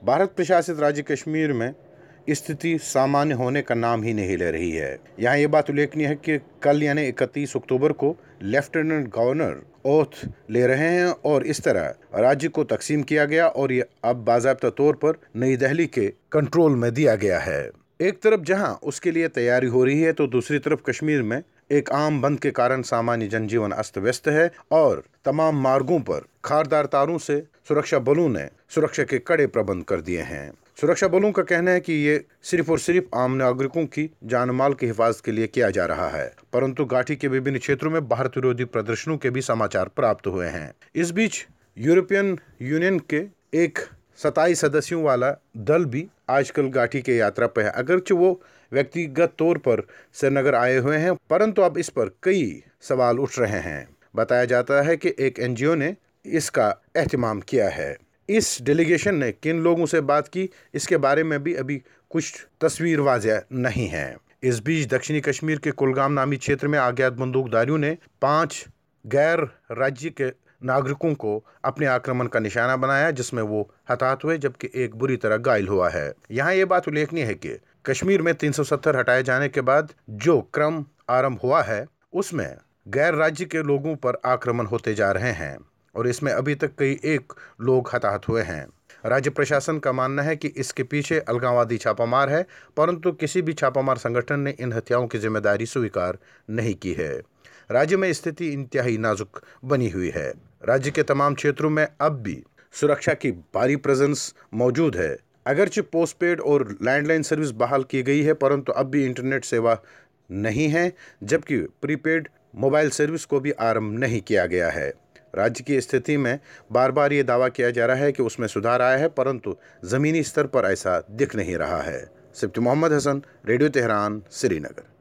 भारत प्रशासित राज्य कश्मीर में स्थिति सामान्य होने का नाम ही नहीं ले रही है। यहाँ ये बात उल्लेखनीय है कि कल यानी 31 अक्टूबर को लेफ्टिनेंट गवर्नर ओथ ले रहे हैं और इस तरह राज्य को तकसीम किया गया और ये अब बाज़ाब्ता तौर पर नई दिल्ली के कंट्रोल में दिया गया है। एक तरफ जहां उसके लिए तैयारी हो रही है तो दूसरी तरफ कश्मीर में एक आम बंद के कारण सामान्य जनजीवन अस्त व्यस्त है और तमाम मार्गों पर खारदार तारों से सुरक्षा बलों ने सुरक्षा के कड़े प्रबंध कर दिए हैं। सुरक्षा बलों का कहना है कि ये सिर्फ और सिर्फ आम नागरिकों की जान माल की हिफाजत के लिए किया जा रहा है, परंतु घाटी के विभिन्न क्षेत्रों में भारत विरोधी प्रदर्शनों के भी समाचार प्राप्त हुए हैं। इस बीच यूरोपियन यूनियन के एक 27 सदस्यों वाला दल भी आजकल घाटी के यात्रा पर है। अगरचे वो व्यक्तिगत तौर पर श्रीनगर आए हुए हैं, परंतु अब इस पर कई सवाल उठ रहे हैं। बताया जाता है कि एक एनजीओ ने इसका एहतमाम किया है। इस डेलीगेशन ने किन लोगों से बात की, इसके बारे में भी अभी कुछ तस्वीर वाज़ेह नहीं है। इस बीच दक्षिणी कश्मीर के कुलगाम नामी क्षेत्र में अज्ञात बंदूकधारियों ने 5 गैर राज्य के नागरिकों को अपने आक्रमण का निशाना बनाया, जिसमें वो हताहत हुए जबकि एक बुरी तरह घायल हुआ है। यहाँ ये बात उल्लेखनीय है कि कश्मीर में 370 हटाए जाने के बाद जो क्रम आरंभ हुआ है उसमें गैर राज्य के लोगों पर आक्रमण होते जा रहे हैं और इसमें अभी तक कई एक लोग हताहत हुए हैं। राज्य प्रशासन का मानना है कि इसके पीछे अलगाववादी छापामार है, परंतु किसी भी छापामार संगठन ने इन हत्याओं की जिम्मेदारी स्वीकार नहीं की है। राज्य में स्थिति इंतहाई नाजुक बनी हुई है। राज्य के तमाम क्षेत्रों में अब भी सुरक्षा की भारी प्रेजेंस मौजूद है। अगरचे पोस्टपेड और लैंडलाइन सर्विस बहाल की गई है, परंतु अब भी इंटरनेट सेवा नहीं है, जबकि प्रीपेड मोबाइल सर्विस को भी आरंभ नहीं किया गया है। राज्य की स्थिति में बार बार ये दावा किया जा रहा है कि उसमें सुधार आया है, परंतु ज़मीनी स्तर पर ऐसा दिख नहीं रहा है। Sibti Mohammad Hasan, radio Tehran, Srinagar.